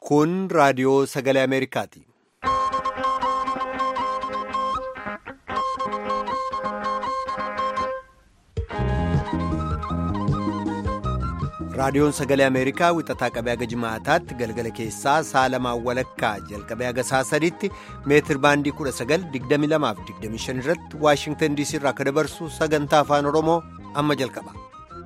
Kun raadiyoo sagalee Ameerikaati. Raadiyoon sagalee Ameerikaa wixataa qabee haga jimaataatti galgala keessaa sa'a lamaan walakkaa jalqabee haga sa'a sadiitti meetir baandii 1922-25 irratti Waashingtan DC irraa akka dabarsu sagantaa afaan Oromoo amma jalqaba.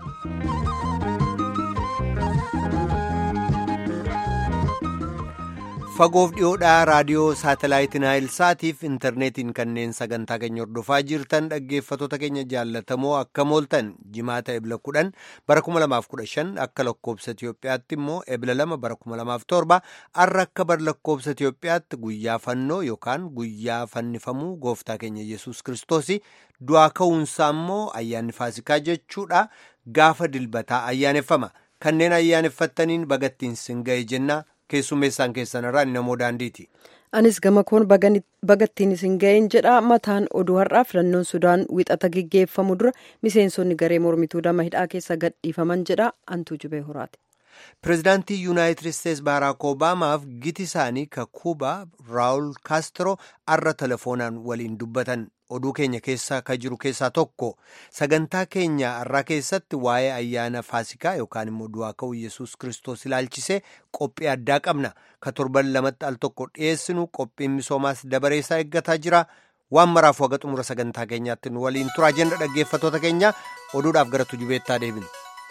Fagoof dhiyoodhaa raadiyoo saatalaayitiin Naayilsaatiif intarneetiin kanneen sagantaa keenya hordofaa jirtan dhaggeeffattoota keenya jaallatamoo akka mooltan jimaata ebla 10 bara 2015 akka lakkoobsa Itiyoophiyaatti immoo ebla 2 bara 2007 arra akka bar lakkoobsa Itiyoophiyaatti guyyaa fannoo yookaan guyyaa fannifamuu gooftaa keenya Yesuus Kiristoos du'aa ka'uunsaa immoo ayyaanni Faasikaa jechuudha gaafa dilbataa ayyaaneffama kanneen ayyaaneffattaniin bagattiin sin ga'e jenna. Keessummeessaan keessanirraa namoo daandiiti. Anis gama koon bagattiin isin ga'een jedha mataan oduu har'aa filannoon Sudaan wixata gaggeeffamu dura miseensonni garee mormituu dama hidhaa keessa gadhiifaman jedha Antuu Jubee Horaati. Pireezidaantii Yuunaayitid Isteetsi Baaraak Obaamaaf giti isaanii ka Kuubaa Raawul Kaastro arra telefoonaan waliin dubbatan oduu keenya keessa ka jiru keessaa tokko sagantaa keenya arraa keessatti waa'ee ayyaana Faasikaa yookaan immoo du'aa ka'uu Yesuus Kiristoos ilaalchisee qophii addaa qabna ka torban lamatti al tokko dhiyeessinu qophiin misoomaas dabareessaa eeggataa jira waan maraaf waga xumura sagantaa keenyaatti nu waliin turaa jenna dhaggeeffattoota keenya oduudhaaf gara tujubeettaa deebinu.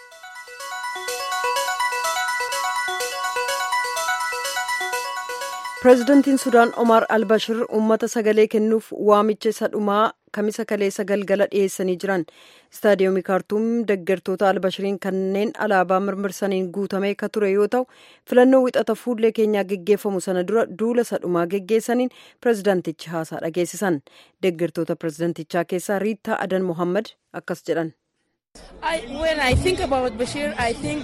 Pireezidantiin Sudaan Omar Albashir uummata sagalee kennuuf waamicha isa dhumaa kamisa kaleessa galgala dhiyeessanii jiran istaadiyoomii kaartuum deeggartoota Albashiriin kanneen alaabaa mirmirsaniin guutamee ka ture yoo ta'u filannoo wixata fuullee keenyaa geggeeffamu sana dura duula isa dhumaa geggeessaniin pireezidantichi haasaa dhageessisan deeggartoota pireezidantichaa keessaa Riitaa Adan Mohammad akkas jedhan. When I think about Bashir, I think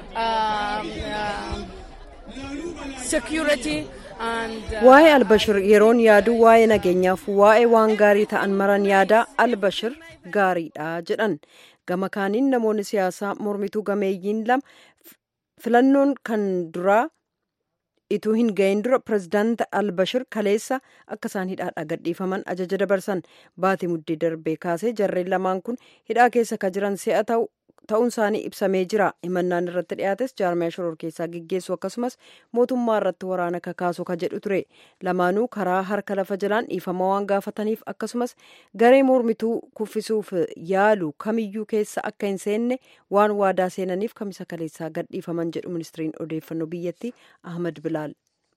security. Waa'ee Albashir yeroon yaadu waa'ee nageenyaaf waa'ee waan gaarii ta'an maran yaada Albashir gaariidha jedhan gama kaaniin namoonni siyaasaa mormituu gameeyyiin lama filannoon kan duraa ituu hin ga'in dura pireezidaanti Albashir kaleessa akka isaan hidhaadhaa gadhiifaman ajaja dabarsan baatii muddee darbee kaasee jarreen lamaan kun hidhaa keessa ka jiran si'a ta'uun isaanii ibsamee jira himannaan irratti dhiyaates jaarmiyaa shororkeessaa geggeessu akkasumas mootummaa irratti waraana kakaasu ka jedhu ture lamaanuu karaa harka lafa jalaan dhiifama waan gaafataniif akkasumas garee mormituu kuffisuuf yaalu kamiyyuu keessa akka hin seenne waan waadaa seenaniif kamisa kaleessaa gadhiifaman jedhu ministiriin odeeffannoo biyyattii Ahmad Bilaal.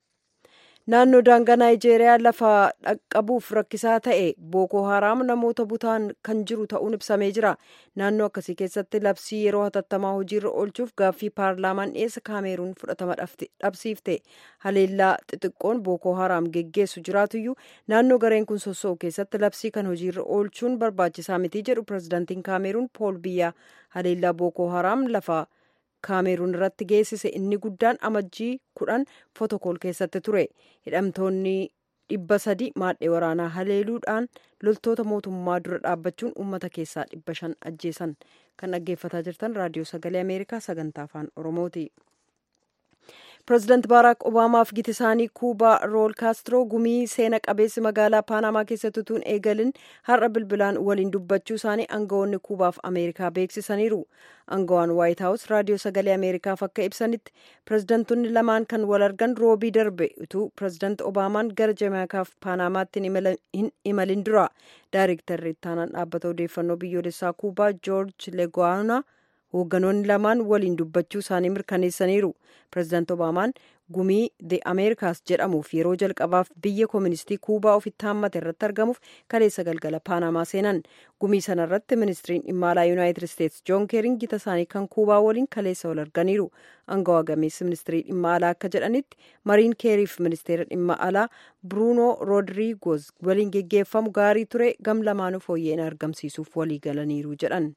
Naannoo daangaa Naayijeeriyaa lafa dhaqqabuuf rakkisaa ta'e Booko Haraam namoota butaan kan jiru ta'uun ibsamee jira. Naannoo akkasii keessatti labsii yeroo hatattamaa hojiirra oolchuuf gaaffii paarlaamaan dhiyeessa Kaameruun fudhatama dhabsiifte. Haleellaa xixiqqoon Booko Haraam geggeessu jiraatuyyuu naannoo gareen kun sossoo'u keessatti labsii kan hojiirra oolchuun barbaachisaa miti jedhu pireezidaantiin Kaameruun Pool Biyyaa. Haleellaa Booko Haraam lafa Kaameruun irratti geessise inni guddaan amajjii 10 fotokool keessatti ture hidhamtoonni 300 maadhee waraanaa haleeluudhaan loltoota mootummaa dura dhaabbachuun uummata keessaa 500 ajjeesan kan dhaggeeffataa jirtan raadiyoo sagalee Ameerikaa sagantaa afaan Oromooti. Pireezidaanti Baaraak Obaamaaf giti isaanii Kuubaa Raawul Kaastro gumii seena qabeessi magaalaa Paanamaa keessatti utuun eegalin har'a bilbilaan waliin dubbachuu isaanii aangawoonni Kuubaaf Ameerikaa beeksisaniiru. Aangawaan Waayit Haawus raadiyoo sagalee Ameerikaaf akka ibsanitti pireezidaantonni lamaan kan wal argan roobii darbe utuu pireezidaanti Obaamaan gara Jamaayikaaf Paanamaatti hin imalin dura. Daayirektarri ittaanaan dhaabbata odeeffannoo biyyoolessaa Kuubaa Joorj Leguwaana hoogganoonni lamaan waliin dubbachuu isaanii mirkaneessaniiru. Pireezidaanti Obaamaan gumii The Americas jedhamuuf yeroo jalqabaaf biyya kooministii Kuubaa ofitti haammate irratti argamuuf kaleessa galgala Paanamaa seenan. Gumii sana irratti ministiriin dhimma alaa Yuunaayitid Isteetsi Joon Keeriin gita isaanii kan Kuubaa waliin kaleessa wal arganiiru. Aangawaa gameessi ministirii dhimma alaa akka jedhanitti mariin Keeriif ministeera dhimma alaa Bruunoo Roodiriigoos waliin geggeeffamu gaarii ture gam lamaanuu fooyyeen argamsiisuuf walii galaniiru jedhan.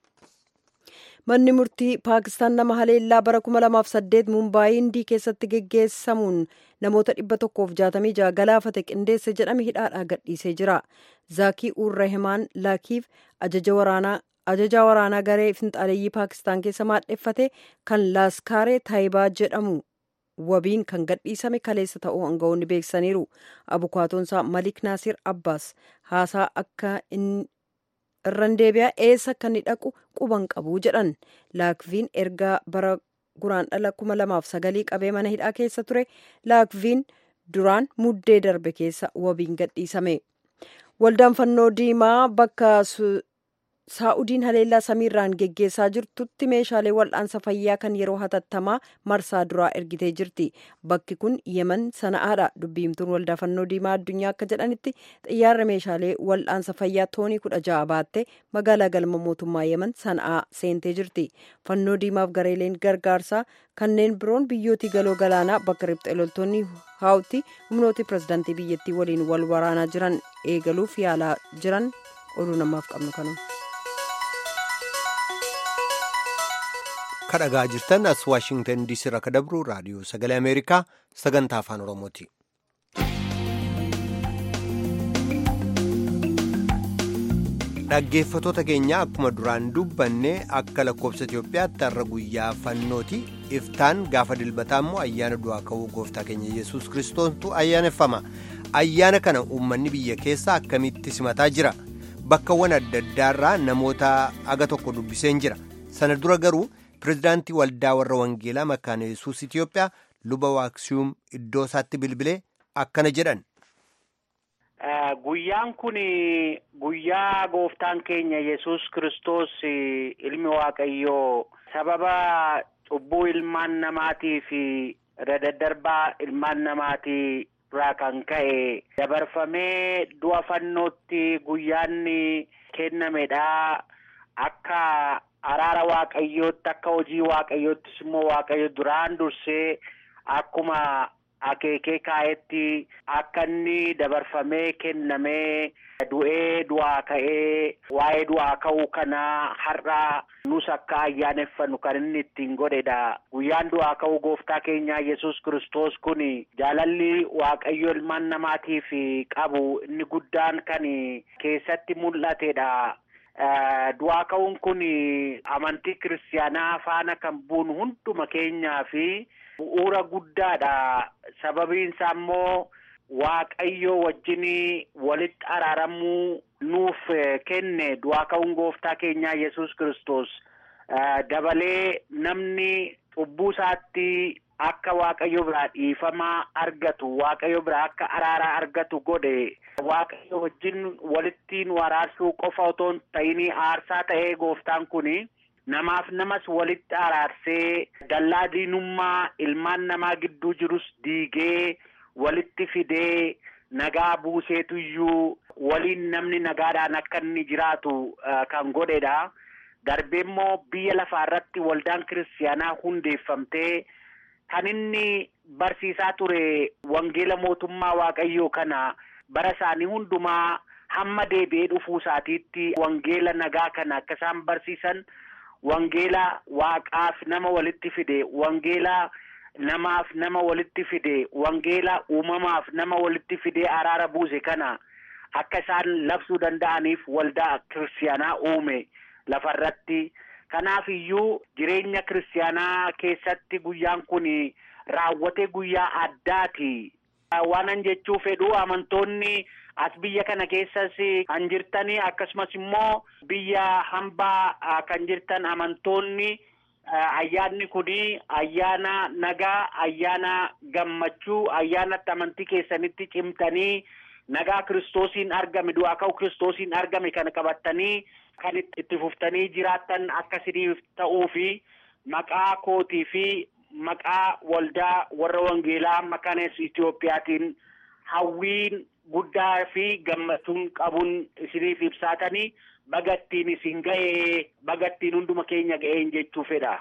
Manni murtii Paakistaan nama haleellaa bara 2008 Mumbaayii Hindii keessatti geggeessamuun namoota 166 galaafate qindeesse jedhame hidhaadhaa gadhiisee jira. Zaakii Ur-Rehemaan Laakiif ajajaa waraanaa garee finxaaleeyyii Paakistaan keessa maadheffate kan Laaskaaree Taayibaa jedhamu wabiin kan gadhiisame kaleessa ta'uu aangawoonni beeksisaniiru. Abukaatoonsaa Malik Naasir Abbaas haasaa akka irran deebi'aa eessa akka inni dhaqu quban qabu jedhan. Laakviin ergaa bara guraandhala 2009 qabee mana hidhaa keessa ture. Laakviin duraan muddee darbe keessa wabiin gadhiisame. Waldaan fannoo diimaa bakka Saa'udiin haleellaa samiirraan geggeessaa jirtutti meeshaalee wal'aansa fayyaa kan yeroo hatattamaa marsaa duraa ergitee jirti. Bakki kun Yemen Sana'aadha. Dubbiimtuun waldaa fannoo diimaa addunyaa akka jedhanitti xiyyaarri meeshaalee wal'aansa fayyaa toonii 16 baattee magaalaa galma mootummaa Yemen Sana'aa seentee jirti. Fannoo diimaaf gareeleen gargaarsaa kanneen biroon biyyootii galoo galaanaa bakka riphxee loltoonni haawutti humnooti pirezidaantii biyyattii waliin wal waraanaa jiran eegaluuf yaalaa jiran oduu namaaf qabnu kanuma. kadhagaa jirtan as Waashingtan DC irraa kadabru raadiyoo sagalee Ameerikaa sagantaa afaan Oromooti. Dhaggeeffatoota keenya akkuma duraan dubbanne akka lakkoofsa Itoophiyaatti har'a guyyaa fannooti. Iftaan gaafa dilbataa immoo ayyaana du'aa ka'uu gooftaa keenya Yesuus Kiristoostu ayyaaneffama. Ayyaana kana uummanni biyya keessaa akkamitti simataa jira? Bakkawwan adda addaarraa namoota aga tokko dubbiseen jira. Sana dura garuu Pireezidaantii Waldaa Warra Wangeelaa Makaana Yesuus Itoophiyaa luba Waaksiyuum iddoo isaatti bilbilee akkana jedhan. Guyyaan kun guyyaa gooftaan keenya Yesuus Kiristoos ilmi Waaqayyoo sababa cubbuu ilmaan namaatii fi daddarbaa ilmaan namaatii irraa kan ka'e dabarfamee du'a fannootti guyyaan kennamedha. Akka araara Waaqayyootti akka hojii Waaqayyoottis immoo Waaqayyo duraan dursee akkuma akeekee kaa'etti akka inni dabarfamee kennamee du'ee du'aa ka'ee waa'ee du'aa ka'uu kana har'a nus akka ayyaaneffannu kan inni ittiin godhedha. Guyyaan du'aa ka'uu gooftaa keenyaa Yesuus Kiristoos kun jaalalli Waaqayyo ilmaan namaatiif qabu inni guddaan kan keessatti mul'atedha. Du'aa ka'uun kun amantii kiristaanaa faana kan buunu hunduma keenyaa fi bu'uura guddaadha. Sababiin isaa immoo Waaqayyo wajjin walitti araaramuu nuuf kenne du'aa ka'uun gooftaa keenyaa Yesuus Kiristoos dabalee namni cubbuu isaatti akka Waaqayyo biraa dhiifamaa argatu, Waaqayyo biraa akka araaraa argatu godhe. Waaqayyo wajjin walitti nu araarsuu qofa otoo hin ta'in aarsaa ta'ee gooftaan kun namaaf namas walitti araarsee dallaa diinummaa ilmaan namaa gidduu jirus diigee walitti fidee nagaa buuseetuyyuu waliin namni nagaadhaan akka inni jiraatu kan godhedha. Darbee immoo biyya lafaa irratti waldaan kiristaanaa hundeeffamtee kan inni barsiisaa ture wangeela mootummaa Waaqayyoo kana bara isaanii hundumaa hamma deebi'ee dhufuu isaatiitti wangeela nagaa kana akka isaan barsiisan, wangeela waaqaaf nama walitti fide, wangeela namaaf nama walitti fide, wangeela uumamaaf nama walitti fide araara buuse kana akka isaan labsuu danda'aniif waldaa kiristaanaa uume lafarratti. Kanaaf iyyuu jireenya kiristaanaa keessatti guyyaan kun raawwate guyyaa addaati. Waanan jechuu fedhu amantoonni as biyya kana keessas kan jirtanii akkasumas immoo biyya hambaa kan jirtan amantoonni ayyaanni kun ayyaana nagaa, ayyaana gammachuu, ayyaanatti amantii keessanitti cimtanii nagaa Kiristoosiin argame, du'aa ka'uu Kiristoosiin argame kana qabattanii kan itti fuftanii jiraattan akkasiniif ta'uu fi maqaa kootii fi maqaa waldaa warra wangeelaa Makaana Yesuus Itoophiyaatiin hawwiin guddaa fi gammachuun qabuun isiniif ibsaatanii bagattiin isin ga'ee bagattiin hunduma keenya ga'een jechuu fedha.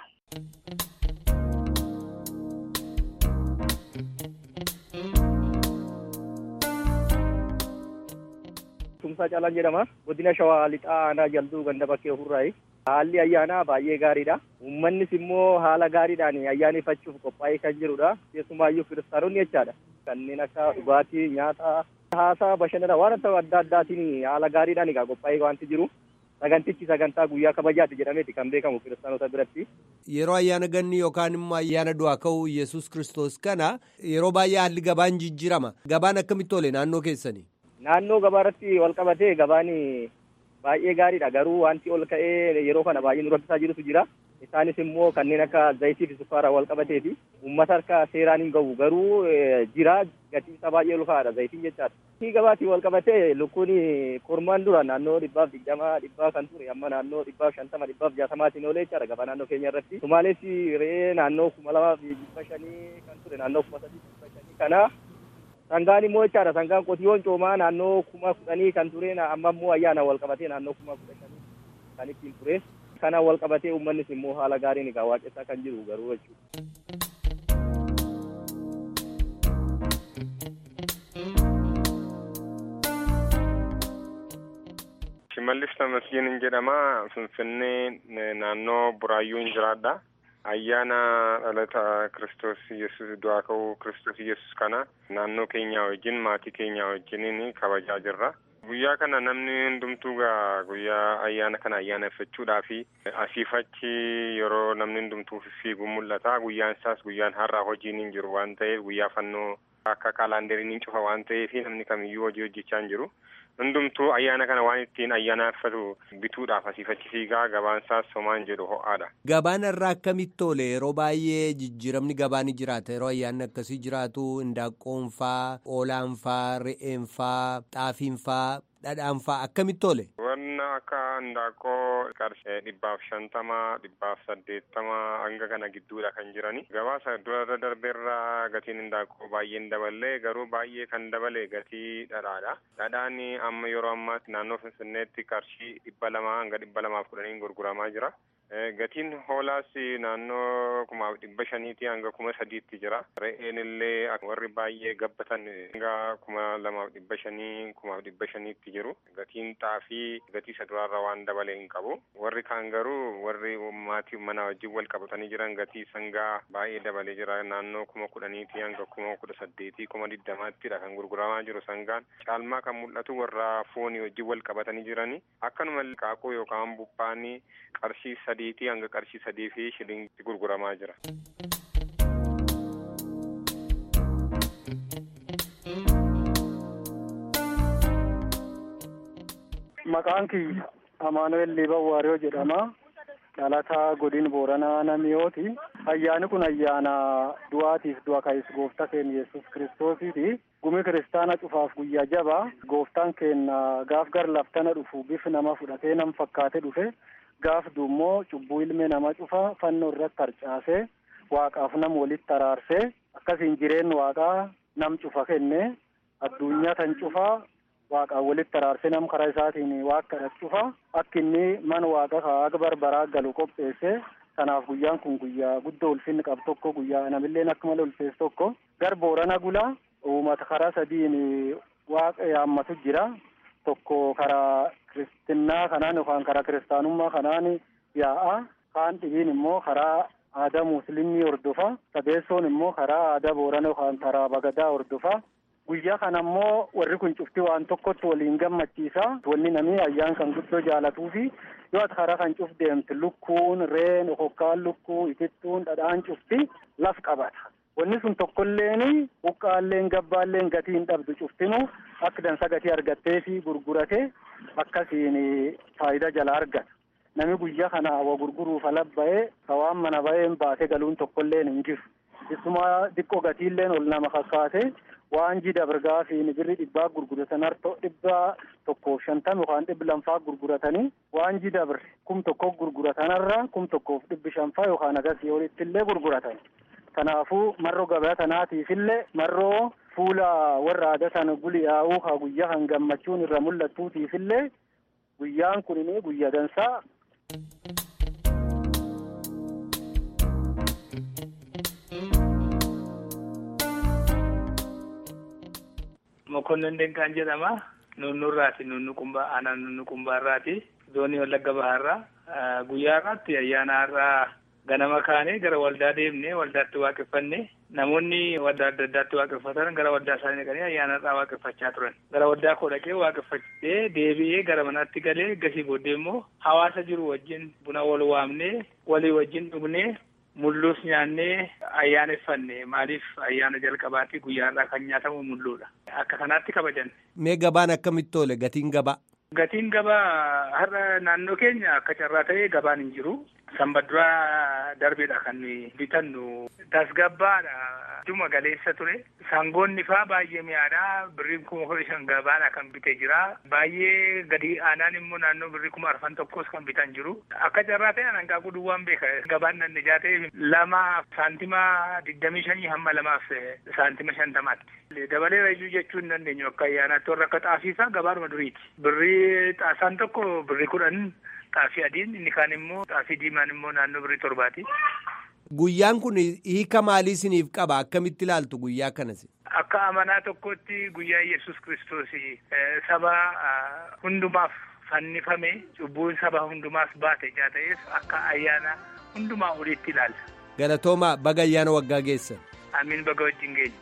Tumsaa Caalaan jedhama. Godina Shawaa Lixaa Aanaa Jalduu Ganda Bakkee Hurraayi. Haalli ayyaanaa baay'ee gaariidha. Uummannis immoo haala gaariidhaan ayyaaneffachuuf qophaa'ee kan jirudha. Keessumaayyuu kiristaanonni jechaadha. Kanneen akka dhugaatii, nyaata, haasaa, bashannana waan ta'u adda addaatiin haala gaariidhaan qophaa'ee wanti jiru. sagantichi sagantaa guyyaa kabajaati jedhameeti kan beekamu kiristaanota biratti. Yeroo ayyaana ganni yookaan immoo ayyaana du'aa ka'uu Yesuus Kiristoos kana yeroo baay'ee haalli gabaan jijjiirama. Gabaan akkamitti oole naannoo keessanii? Naannoo gabaa irratti wal qabatee gabaan baay'ee gaariidha. Garuu wanti ol ka'ee yeroo kana baay'ee nu rakkisaa jirutu jira. Isaanis immoo kanneen akka zayitii fi sukkaara wal qabateeti. Uummata harka seeraan hin gahu garuu jira gatiin isaa baay'ee ulfaadha zayitiin jechaadha. Gabaatiin wal qabatee lukkuun kormaan dura naannoo 120 kan ture amma naannoo 150 160 oolee jechaadha gabaa naannoo keenya irratti. Sumaalees re'ee naannoo 2500 kan ture naannoo 3500 kana. Sangaan immoo jechaadha sangaan qotiyyoon coomaa naannoo 10,000 kan ture amma immoo ayyaana wal qabatee naannoo 15,000 kan ittiin ture. Kana wal qabatee uummannis immoo haala gaariin egaa waaqessaa kan jiru garuu jechuudha. Shimallis Tamasgeen jedhama. Finfinnee naannoo Buraayyuun jiraadha. Ayyaana dhalata Kiristoos Yesuus du'aa ka'uu Kiristoos Yesuus kana naannoo keenya wajjin maatii keenya wajjiniin kabajaa jirra. Guyyaa kana namni hundumtuu guyyaa ayyaana kana ayyaaneffachuudhaaf asiifachi yeroo namni hundumtuu fiigu mul'ata. Guyyaan isaas guyyaan har'aa hojiin hin jiru waan ta'eef guyyaa fannoo akka kaalaanderiin hin cufa waan ta'eef namni kamiyyuu hojii hojjechaa hin jiru. Hundumtuu ayyaana kana waan ittiin ayyaaneffatu bituudhaaf asiifachi fiigaa gabaan isaas somaan jedhu ho'aadha. Gabaan irraa akkamitti oole yeroo baay'ee jijjiiramni gabaa ni jiraata yeroo ayyaanni akkasii jiraatu indaaqqoon faa, hoolaan faa, re'een faa, xaafiin faa, dhadhaan faa akkamitti oole? Wanna akka indaaqqoo qarshii 150, 180 hanga kana gidduudha kan jirani. Gabaasa dura darbeerraa gatiin indaaqqoo baay'een dabalee garuu baay'ee kan dabale gatii dhadhaadha. Dhadhaan amma yeroo ammaatti naannoo Finfinneetti qarshii 200 hanga 210 gurguramaa jira. Gatiin hoolaas naannoo 500 hanga 3,000 jira. Re'een illee warri baay'ee gabbatan hanga 2,500 2,500 jiru. Gatiin xaafii gatii isa duraarra waan dabalee hin qabu. Warri kaan garuu warri maatii mana wajjin wal qabatanii jiran gatii sangaa baay'ee dabalee jira. Naannoo 10,000 hanga 18,000 20,000ttidha kan gurguramaa jiru sangaan. Caalmaa kan mul'atu warra foonii wajjin wal qabatanii jirani. Akkanuma qaaqoo yookaan buphaanii qarshii 3 hanga qarshii 3 fi shilingii gurguramaa jira. Maqaan kiyya Amaanu'el Liibawwaariyoo jedhama. Dhalataa godina Booranaa Namiyooti. Ayyaanni kun ayyaana du'aatiif du'a ka'is gooftaa keenya Yesuus Kiristoosiiti. Gumi kiristaana cufaaf guyyaa jabaa. Gooftaan keenya gaaf gar laftana dhufu bifa nama fudhatee nam fakkaate dhufe. Gaaf duummoo cubbuu ilmee nama cufa fannoo irratti harcaasee waaqaaf nam walitti araarsee akkasiin jireenyi waaqaa nam cufa kenne addunyaa tan cufa waaqaa walitti araarsee nam karaa isaatiin waaqa cufa akka inni mana waaqa akka barbaraa galu qopheesse. Kanaaf guyyaan kun guyyaa guddoo ulfinni qabu tokko guyyaa namilleen akka malee ulfeessu tokko gar Boorana Gulaa uummata karaa sadiin waaqa yaammatu jira. Tokko karaa kiristinnaa kanaan yookaan karaa kiristaanummaa kanaan yaa'a. Kaan dhibiin immoo karaa aadaa musliimii hordofa. Sadeessoon immoo karaa aadaa Boorana yookaan karaa Bagadaa hordofa. Guyyaa kana immoo warri kun cufti waan tokkotti waliin gammachiisa. Wanni namni ayyaan kan guddoo jaalatuu fi yoo ati karaa kan cuf deemtu lukkuun, reen, okokkaan lukkuu, itittuun, dhadhaan cufti laf qabata. Wanni sun tokkolleen buqqaalleen gabbaalleen gatii hin dhabdu cuftinu akka dansa gatii argattee fi gurgurate akkasiin faayidaa jala argata. Nami guyyaa kana hawa gurguruuf alabba'ee kawaan mana ba'een baatee galuun tokkolleen hin jiru. Isuma xiqqoo gatiilleen ol nama fakkaate waan jida birgaa fi birri 100 gurguratan harto 150 yookaan 200 gurguratanii waan jida bir 1,000 gurguratanarra 1,500 yookaan agasii olitti illee gurguratan. Kanaafuu marroo gabaa tanaatiifillee marroo fuula warra aadaa sana guliyaa'uu haa guyyaa kan gammachuun irra mul'atuutiifillee guyyaan kun guyyaa dansaa. Mokonnon Denkaan jedhama. Nunnuurraati nunnuqumbaa aanaan nunnuqumbaarraati. Zoonii Wallagga Bahaarraa. Guyyaa irratti ayyaana har'aa ganama kaanee gara waldaa deemnee waldaatti waaqeffanne namoonni waldaa adda addaatti waaqeffatan gara waldaa isaanii dhaqanii ayyaanarraa waaqeffachaa turan. Gara waldaa koo dhaqee waaqeffatee deebi'ee gara manaatti galee gasii booddee immoo hawaasa jiru wajjin buna wal waamnee walii wajjin dhugnee mulluus nyaannee ayyaaneffanne. Maaliif ayyaana jalqabaatti guyyaarraa kan nyaatamu mulluudha. Akka kanaatti kabajanne. Mee gabaan akkamitti oole gatiin gabaa? Gatiin gabaa har'a naannoo keenya akka carraa ta'ee gabaan hin jiru. Sanbaduraa darbeedha kan bitannu. Tasgabbaadha. Juma galeessa ture. Sangoonni faa baay'ee mi'aadha. Birriin 5,000 gabaadha kan bitee jira. Baay'ee gadi aanaan immoo naannoo birrii 4,100 kan bitan jiru. Akka carraa ta'e hanqaaquu duwwaan beeka. Gabaan nan ijaa ta'e 2 saantima 25 hamma 2 saantima 50. Dabalee rayyuu jechuun hin dandeenyu akka ayyaanaatti warra akka xaafiifaa gabaadhuma duriiti. Birrii xaasaan tokko birrii 10 xaafii adiin inni kaan immoo xaafii diimaan immoo naannoo birrii 7. Guyyaan kun hiika maalii isiniif qaba? Akkamitti ilaaltu guyyaa kanas? Akka amanaa tokkotti guyyaa Yesuus Kiristoos saba hundumaaf fannifame cubbuun saba hundumaaf baate ijaa ta'eef akka ayyaana hundumaa oliitti ilaalla. Galatooma baga ayyaana waggaa geessan. Amiin baga wajjin geenya.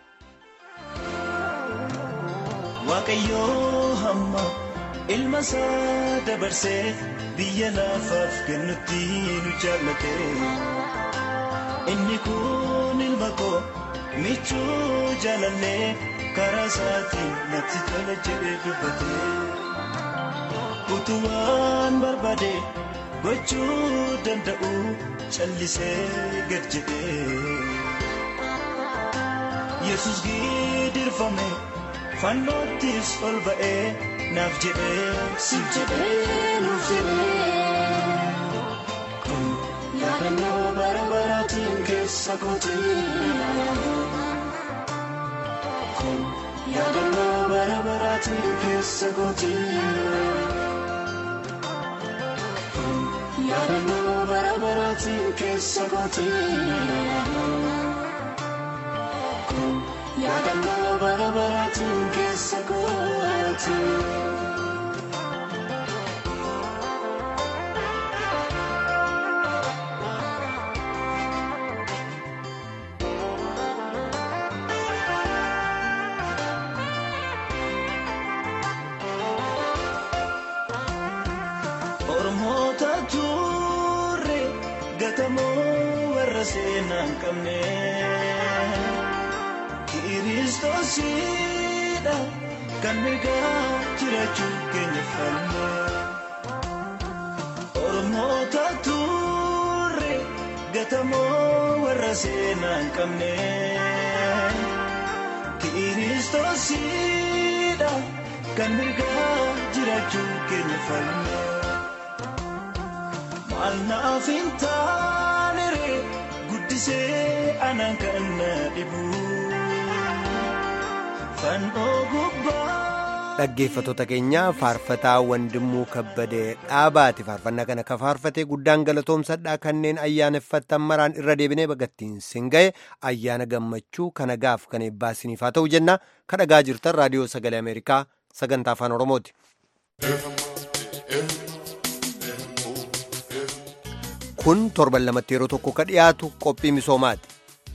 Waaqayyoo hamma ilma isaa dabarsee biyya lafaaf kennutti nu jaallate. Inni kun ilma koo michuu jaalallee karaa isaatiin natti tola jedhee dubbate. Utuu waan barbaade gochuu danda'u callisee gad jedhee. Yesuus gidirfame fannoottis ol ba'ee naaf jedhee siif jedhee nuuf jedhee. Kun yaadannoo bara baraatiin keessa kootii. Kun yaadannoo bara baraatiin keessa kootii. Kun yaadannoo bara baraatiin keessa kootii. Kun yaadannoo bara baraatiin keessa kootii. Ormoota turre gatamoo warra seenaa hin qabne. Kiristoosidha kan mirgaa jiraachuu keenya falme. Ormoota turre gatamoo warra seenaa hin qabne. Kiristoosidha kan mirgaa jiraachuu keenya falme. Maal naaf hin taanere guddisee anaan kan na dhibu. Dhaggeeffattoota keenya faarfataa Wandimuu Kabbadee Dhaabaati. Faarfannaa kana ka faarfatee guddaan galatoomsadhaa kanneen ayyaaneffattan maraan irra deebinee bagattiin sin ga'e ayyaana gammachuu kana gaaf kan eebbaasiniif haa ta'u jenna. Ka dhagaa jirtan raadiyoo sagalee Ameerikaa sagantaa afaan Oromooti. Kun torban lamatti yeroo tokko ka dhiyaatu qophii misoomaati.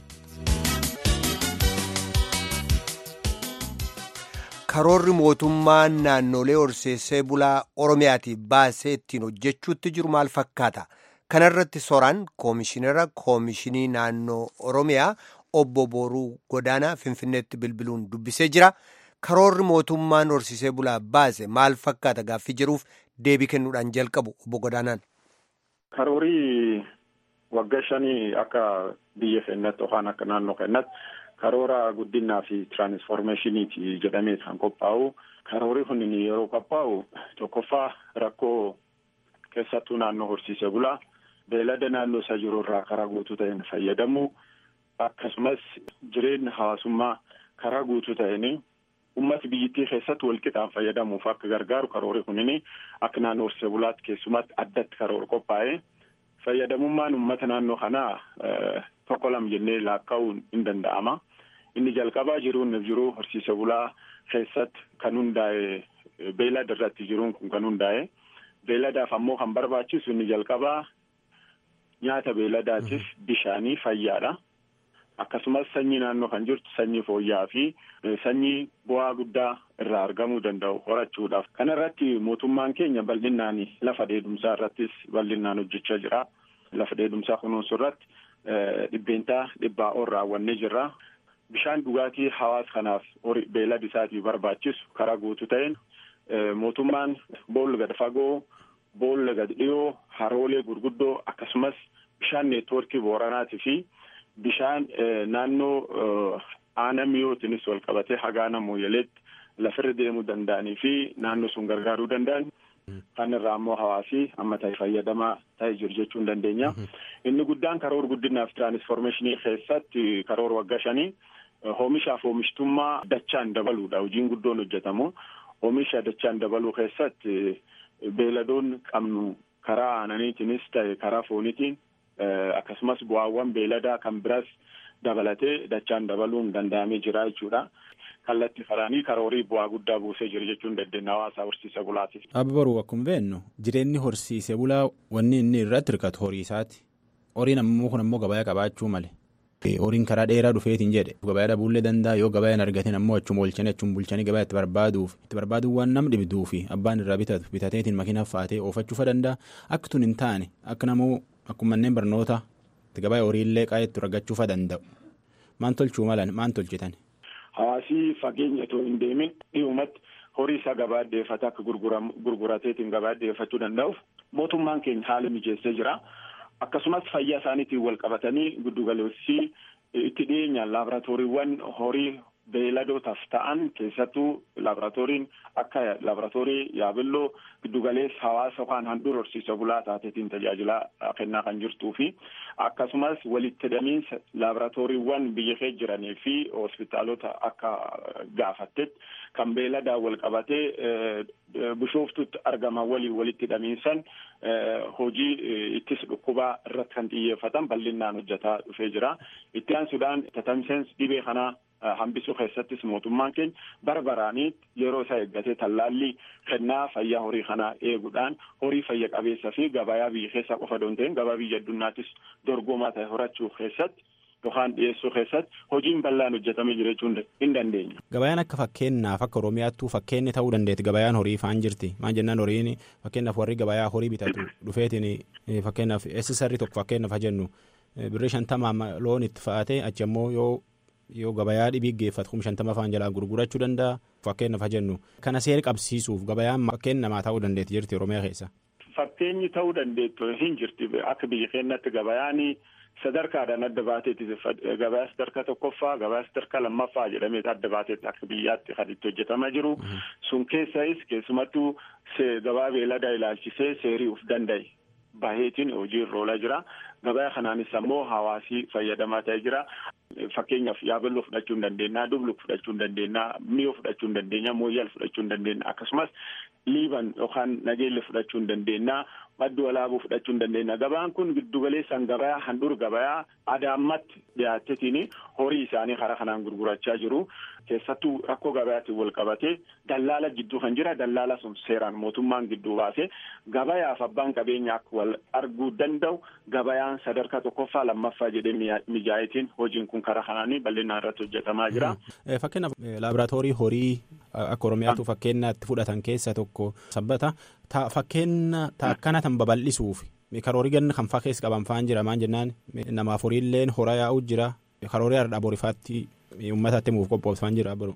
Karoorri mootummaan naannolee horsiisee bulaa Oromiyaatiif baasee ittiin hojjechuutti jiru maal fakkaata? Kana irratti soraan koomishinara koomishinii naannoo Oromiyaa obbo Booruu Godaanaa Finfinneetti bilbiluun dubbisee jira. Karoorri mootummaan horsiisee bulaa baase maal fakkaata gaaffii jiruuf deebii kennuudhaan jalqabu obbo Godaanaan. Karoorii waggaa 5 akka biyya keenyatti yookaan akka naannoo keenyatti. Karoora guddinaa fi tiraansformeeshiniiti jedhamee kan qophaa'u. Karoorri kun yeroo qophaa'u tokkoffaa rakkoo keessattuu naannoo horsiisee bulaa beelada naannoo isa jiru irraa karaa guutuu ta'een fayyadamu akkasumas jireenya hawaasummaa karaa guutuu ta'een uummata biyyattii keessatti walqixaan fayyadamuuf akka gargaaru karoorri kun akka naannoo horsiisee bulaatti keessumatti addatti karoora qophaa'e fayyadamummaan uummata naannoo kanaa tokko lama jennee laakkaa'uun hin danda'ama. Inni jalqabaa jiru horsiisee bulaa keessatti kan hundaa'e beelada irratti jiruun kun kan hundaa'e beeladaaf ammoo kan barbaachisu inni jalqabaa nyaata beeladaatiif bishaanii fayyaadha. Akkasumas sanyii naannoo kan jirtu sanyii fooyya'aa fi sanyii bu'aa guddaa irraa argamuu danda'u horachuudhaaf. Kana irratti mootummaan keenya bal'inaan lafa dheedumsaa irrattis bal'inaan hojjechaa jira. Lafa dheedumsaa kunuunsu irratti dhibbeentaa 100 raawwannee jirra. Bishaan dhugaatii hawaasa kanaaf beelada isaatiif barbaachisu karaa guutuu ta'een mootummaan boolla gad fagoo, boolla gad dhiyoo, haroolee gurguddoo akkasumas bishaan neetwoorkii Booranaatii fi bishaan naannoo aanaa miyootiinis wal qabatee hagaana mooyeleetti lafirra deemuu danda'anii fi naannoo sun gargaaruu danda'an. Kan irraa immoo hawaasi amma ta'e fayyadamaa ta'e jiru jechuu dandeenya. Inni guddaan karoora guddinaaf tiraanisformeeshinii keessatti karoora waggaa 5 oomishaaf oomishtummaa dachaan dabaluudha. Hojiin guddoon hojjetamu. Oomisha dachaan dabaluu keessatti beeladoon qabnu karaa aananiitiinis ta'e karaa fooniitiin akkasumas bu'aawwan beeladaa kan biraas dabalatee dachaan dabaluun danda'amee jira jechuudha. Kallattii karaanii karoorii bu'aa guddaa buusee jiru jechuun dandeenya hawaasa horsiisee bulaatiif. Abba baruu akkuma beeknu jireenyi horsiisee bulaa wanni inni irratti hirkatu horii isaati. Horiin ammoo kun ammoo gabayaa qabaachuu malee. Horiin karaa dheeraa dhufeetiin jedhe gabayaa dhabuullee danda'a yoo gabayaa hin argatin ammoo achuma oolchanii achuma bulchanii gabayaa itti barbaaduun waan nam dhibduu fi abbaan irraa bitateetiin makiina faatee oofachuufa danda'a akka tun hin taane akka namoo akkuma manneen barnoota gabayaa horiillee qaayettu argachuufa danda'u. Maan tolchuu malan maan tolchitan? Hawaasii fageenya otoo hin deemin dhiyumatti horii isaa gabaa deeffata akka gurgurateetiin gabaa deeffachuu danda'uuf mootummaan keenya haala mijeessee jira. Akkasumas fayyaa isaaniitiin wal qabatanii giddugaleessii itti dhiyeenyaan laaboraatooriiwwan horii beeladootaaf ta'an keessattuu laaboraatooriin akka laaboraatoorii yaabelloo giddugaleessa hawaasa waan handhuura horsiisee bulaa taateetiin tajaajila kennaa kan jirtuu fi akkasumas walitti hidhamiinsa laaboraatooriiwwan biyya keessa jiranii fi hospitaalota akka gaafattetti kan beeladaa wal qabatee bishooftutti argaman walitti hidhamiinsan hojii ittis dhukkubaa irratti kan xiyyeeffatan bal'inaan hojjetaa dhufee jira. Itti aansuudhaan tatamseensi dhibee kanaa hambisuu keessattis mootummaan keenya barbaraanii yeroo isaa eeggatee tallaallii kennaa fayyaa horii kanaa eeguudhaan horii fayya qabeessa fi gabayaa biyya keessaa qofa doon ta'in gabaa biyya addunyaattis dorgomaa ta'e horachuu keessatti yookaan dhiyeessuu keessatti hojiin bal'aan hojjetamee jira jechuun hin dandeenya. Gabayaan akka fakkeenyaaf akka Oromiyaattuu fakkeenyi ta'uu dandeetti gabayaan horii faan jirti maal jennaan horiin fakkeenyaaf warri gabayaa horii bitatu dhufeetiin fakkeenyaaf SSR tokko fakkeenyaaf hajennu birrii 50 loon itti fa'aatee achi ammoo yoo gabayaa dhibii geeffatu 50 faan jalaa gurgurachuu danda'a fakkeenyaaf hajennu kana seera qabsiisuuf gabayaan fakkeenya namaa ta'uu dandeetti jirti Oromiyaa keessa. Fakkeenyi ta'uu dandeettu hin jirti akka biyya keenyatti gabayaan sadarkaadhaan adda baateetti gabayaa sadarkaa tokkoffaa gabayaa sadarkaa lammaffaa jedhamee adda baateetti akka biyyaatti kan itti hojjetamaa jiru sun keessais keessumattuu gabaa beeladaa ilaalchisee seerii uf danda'e baheetiin hojii irra oolaa jira. Gabayaa kanaanis ammoo hawaasii fayyadamaa ta'ee jira. Fakkeenyaaf yaabelloo fudhachuu hin dandeenya, dubluq fudhachuu hin dandeenya, miyoo fudhachuu hin dandeenya, mooyyal fudhachuu hin dandeenya akkasumas liiban yookaan nageelle fudhachuu hin dandeenya, maddu walaabuu fudhachuu hin dandeenya. Gabaan kun giddugaleessaan gabayaa handhuura gabayaa adaammatti dhiyaatteetiin horii isaanii karaa kanaan gurgurachaa jiru. Keessattuu rakkoo gabaatiin wal qabatee dallaala gidduu kan jira. Dallaala sun seeraan mootummaan gidduu baasee gabayaaf abbaan qabeenyaa akka wal arguu danda'u gabayaan sadarkaa tokkoffaa lammaffaa jedhee mijaayetiin hojiin kun karaa kanaanii bal'inaan irratti hojjetamaa jira. Fakkeenyaaf laaboraatoorii horii akka Oromiyaatu fakkeenyaatti fudhatan keessa tokko sabbata fakkeenya akkana tan babal'isuuf karoorii ganna kan faa keessa qaban faan jira maan jennaan namaaf horiilleen horaa yaa'u jira karoorii har'a borifaatti uummataatti muuf qophoofan jira baru.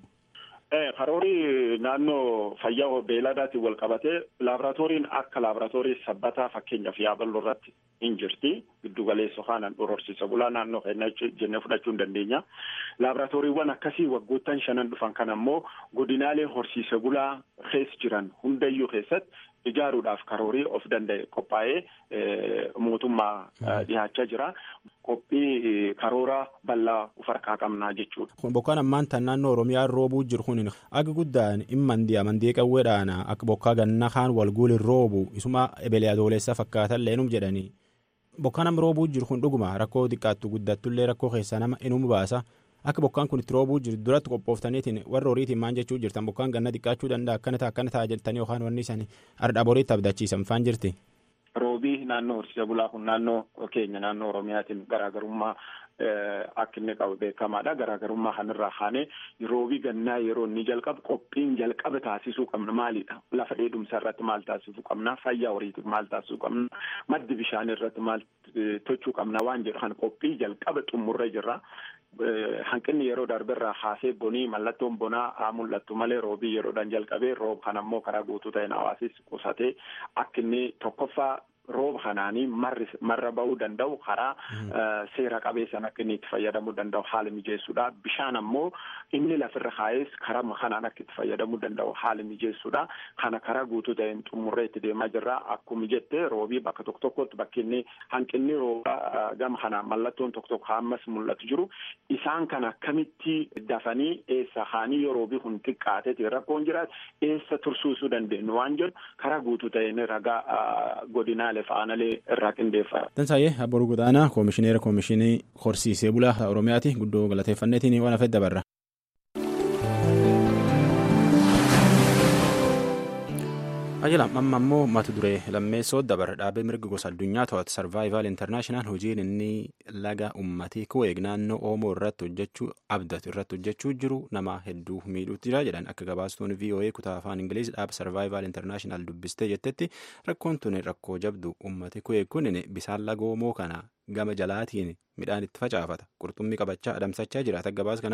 Karoorii naannoo fayyaa beeladaatiin wal qabatee laaboraatooriin akka laaboraatoorii sabbataa fakkeenyaaf yaaballoo irratti hin jirti. Giddugaleessa kanaan horsiisa bulaa naannoo keenya jennee fudhachuu hin dandeenya. Laaboraatooriiwwan akkasii waggoottan 5 dhufan kan ammoo godinaalee horsiisa bulaa keessa jiran hundayyuu keessatti ijaaruudhaaf karoorii of danda'e qophaa'ee mootummaa dhiyaachaa jira. Qophii karoora bal'aa of harkaa qabnaa jechuudha. Bokkaan ammaan tan naannoo Oromiyaa roobuu jiru kun akka guddaan mandii qawweedhaan akka bokkaa gannaa kaan walguulin roobu isuma ebelee adoolessa fakkaatan leenum jedhanii. Bokkaan amma roobuu jiru kun dhuguma rakkoo xiqqaattu guddattullee rakkoo keessaa nama inuma baasa. Akka bokkaan kun itti roobuu jiru duratti qophooftaniitiin warra horiitiin maan jechuu jirtan bokkaan ganna xiqqaachuu danda'a akkana ta'a jettanii yookaan wanni isaanii ardha boriitti abdachiisan faan jirti. roobii naannoo horsiisee bulaa kun naannoo keenya naannoo Oromiyaatiin garaagarummaa akka inni qabu beekamaadha. Garaagarummaa kanarraa kaanee roobii gannaa yeroo inni jalqabu qophiin jalqaba taasisuu qabna maalidha? Lafa dheedumsa irratti maal taasisuu qabna? Fayyaa horiitiif maal taasisuu qabna? Maddi bishaan irratti maal tochuu qabna waan jedhu kan qophii jalqaba xumurre jirra. Hanqinni yeroo darberraa haasee bonii mallattoon bonaa mul'attu malee roobii yeroodhaan jalqabee roob kan ammoo karaa guutuu ta'een hawaasis qusatee akka inni tokkoffaa rooba kanaanii marra ba'uu danda'u karaa seera qabeessan akka inni itti fayyadamuu danda'u haala mijeessuudha. Bishaan ammoo inni lafirra kaa'es karaa kanaan akka itti fayyadamuu danda'u haala mijeessuudha. Kana karaa guutuu ta'een xumurree itti deemaa jirra. Akkuma jette roobii bakka tokko tokkotti bakki inni hanqinni rooba gama kanaan mallattoon tokko tokko ammas mul'atu jiru. Isaan kana akkamitti dafanii eessa haanii yoo roobii kun xiqqaateeti rakkoon jiraatu eessa tursuusuu dandeenyu waan jedhu karaa guutuu ta'een ragaa godinaa faanalee irraa qindeeffata. Tansaayee Abboruu Godaanaa Koomishineera Koomishinii Horsiisee Bulaa Oromiyaati guddoo galateeffanneetiin waan hafee dabarra. Ajalam amma immoo mata duree lammeessoo dabarra dhaabee mirga gosa addunyaa to'atu Sarvaayivaal Intarnaashinaal hojiin inni laga uummatii kuweeg naannoo Oomoo irratti hojjechuu abdatu irratti hojjechuu jiru nama hedduu miidhuutti jira jedhan akka gabaastuun VOA kutaa afaan Ingiliiz dhaaba Sarvaayivaal Intarnaashinaal dubbistee jettetti rakkoon tuni rakkoo jabdu uummati kuweeg kunin bisaan laga Oomoo kana gama jalaatiin midhaan itti facaafata qurxummii qabachaa adamsachaa jiraata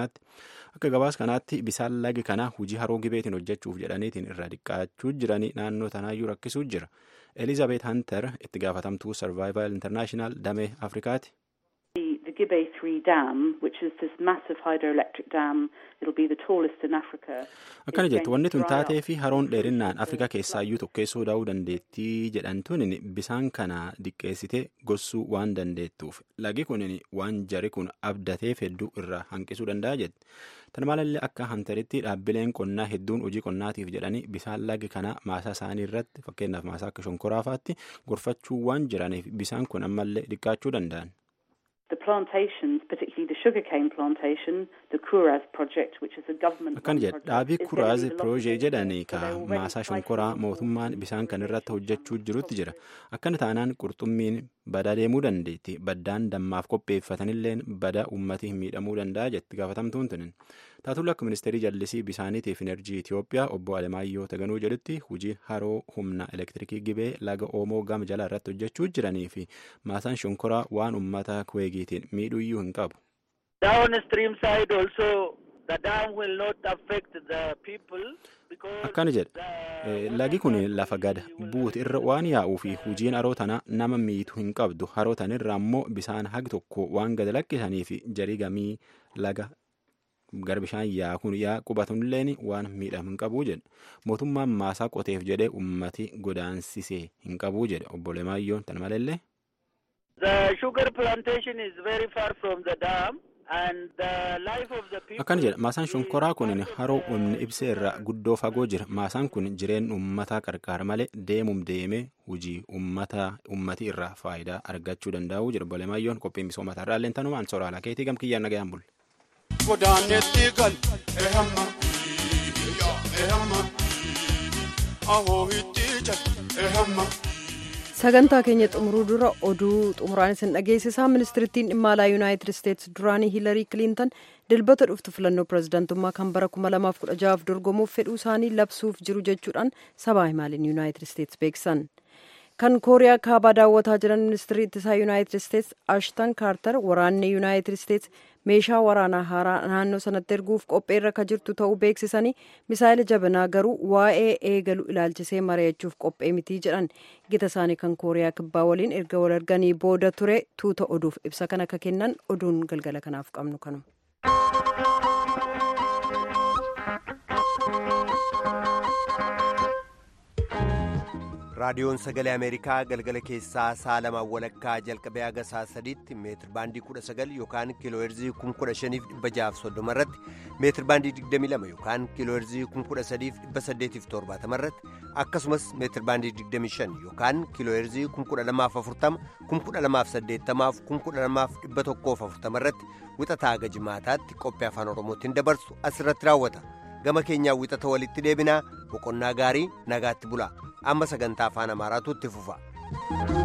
akka gabaas kanaatti bisaan lagi kana hojii haroo gibeetiin hojjechuuf jedhaniitiin irraa dhiqqaachuu jiranii naannoo tanaayyuu rakkisuu jira. Elizabeth Hunter itti gaafatamtuu Survival International damee Afrikaati. The Gibey 3 dam, which is this massive hydroelectric dam, it'll be the tallest in Africa. Akkana jettu wanni tun taatee fi haroon dheerinnaan Afrikaa keessaayyuu tokkeessuu daa'uu dandeettii jedhantuun bisaan kana diqqeessitee gossuu waan dandeettuuf lagi kun waan jari kun abdateef hedduu irraa hanqisuu danda'a jette. Tan maalallee akka Hunteritti dhaabbileen qonnaa hedduun hojii qonnaatiif jedhanii bisaan lagi kana maasaa isaanii irratti fakkeenyaaf maasaa akka shonkoraafaatti gorfachuu waan jiraniif bisaan kun ammallee dhiqqaachuu danda'an. The plantations, particularly the sugarcane plantation, the Kuraz project, which is a government Akkan jedha dhaabii Kuraz project jedhanii ka maasaa shonkoraa mootummaan bisaan kan irratti hojjechuu jirutti jira. Akkana taanaan qurxummiin badaa deemuu dandeetti. Baddaan dammaaf qopheeffatanilleen badaa uummatii miidhamuu danda'a jetti gaafatamtuun tunin. Taatullee akka ministeerii jallisii bisaaniitiif enerjii Itoophiyaa obbo Alemaayyoo Taganuu jedhutti hojii haroo humna elektirikii gibee laga Oomoo gama jalaa irratti hojjechuu jiranii fi maasaan shonkoraa waan uummata kuweegiitiin miidhuyyuu hin qabu. Downstream side also the dam will not affect the people. Akkana jedha lagi kun lafa gada buuti irra waan yaa'uu fi hojiin haroo tana nama miitu hin qabdu haroo tanirra ammoo bisaan hagi tokko waan gada lakkisanii fi jarii gamii laga gara bishaan yaa'uun qubatunilleen waan miidhamu hin qabuu jedha mootummaan maasaa qoteef jedhee ummati godaansisee hin qabuu jedha obbo Lemaayyoon tan malallee. The sugar plantation is very far from the dam. Akkana jedha maasaan shonkoraa kun haroo humni ibsee irraa guddoo fagoo jira maasaan kun jireenya uummataa qarqaara malee deemum deemee hojii uummatii irraa faayidaa argachuu danda'u jedha obbo Lemaayyoon qophiin misoomataa irraallee tanumaan sooraalaa keetii gamkiyyaan nagayaan bulle. Godaanetti gal ehamma ahoohitti jal ehamma. Sagantaa keenya xumuruu dura oduu xumuraan isin dhageessisaa ministirittiin dhimma alaa yuunaayitid isteetsi duraanii hiilarii kiliintan dilbata dhuftu filannoo pirezidaantummaa kan bara 2016 dorgomuuf fedhuu isaanii labsuuf jiru jechuudhaan sabaa himaaliin yuunaayitid isteetsi beeksisan. Kan kooriyaa kaabaa daawwataa jiran ministirii ittisaa yuunaayitid isteetsi ashtan kaartar waraanni yuunaayitid isteetsi meeshaa waraanaa haaraa naannoo sanatti erguuf qopheerra ka jirtu ta'uu beeksisanii misaayila jabanaa garuu waa'ee eegaluu ilaalchisee mari'achuuf qophee mitii jedhan gita isaanii kan kooriyaa kibbaa waliin erga wal arganii booda ture tuuta oduuf ibsa kan akka kennan oduun galgala kanaaf qabnu kanuma. raadiyoon sagalee ameerikaa galgala keessaa sa'a lamaa walakkaa jalqabee haga sa'a sadiitti meetir baandii 19 yookaan kiilooherzii 15,630 irratti meetir baandii 22 yookaan kiilooherzii 13,870 irratti akkasumas meetir baandii 25 yookaan kiilooherzii 1240 1280 1240 irratti wixataa haga jimaataatti qophii afaan oromootiin dabarsu asirratti raawwata gama keenyaa wixata walitti deebinaa boqonnaa gaarii nagaatti bulaa. Amma sagantaa afaan amaaraatu itti fufa. jedha.